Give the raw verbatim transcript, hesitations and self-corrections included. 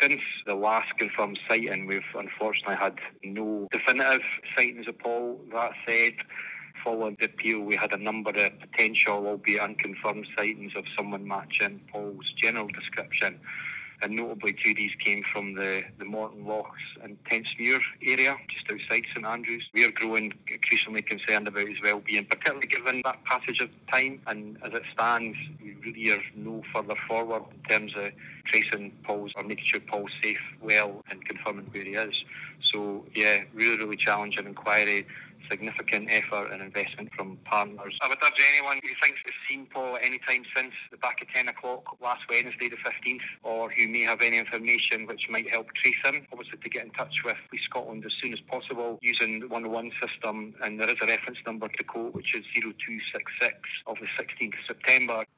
since the last confirmed sighting, we've unfortunately had no definitive sightings of Paul. That said, following the appeal, we had a number of potential, albeit unconfirmed, sightings of someone matching Paul's general description. And notably, two of these came from the, the Morton Lochs and Tentsmuir area, just outside St Andrews. We are growing increasingly concerned about his well-being, particularly given that passage of time. And as it stands, we really are no further forward in terms of tracing Paul's or making sure Paul's safe, well, and confirming where he is. So, yeah, really, really challenging inquiry. Significant effort and investment from partners. I would urge anyone who thinks they've seen Paul at any time since the back of ten o'clock last Wednesday the fifteenth, or who may have any information which might help trace him, obviously to get in touch with Police Scotland as soon as possible using the one oh one system, and there is a reference number to quote which is zero two six six of the sixteenth of September.